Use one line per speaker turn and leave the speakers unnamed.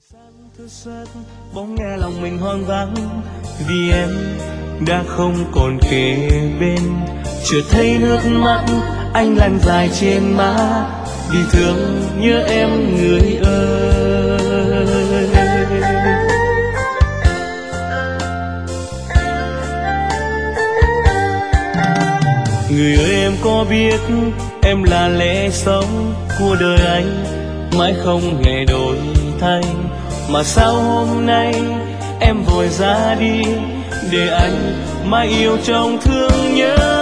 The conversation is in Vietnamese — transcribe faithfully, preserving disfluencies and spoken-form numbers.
Thức giấc bỗng nghe lòng mình hoang vắng, vì em đã không còn kề bên. Chợt thấy nước mắt anh lăn dài trên má, vì thương nhớ em người ơi. Người ơi, em có biết em là lẽ sống của đời anh, mãi không hề đổi thay. Mà sao hôm nay em vội ra đi, để anh mãi yêu trong thương nhớ.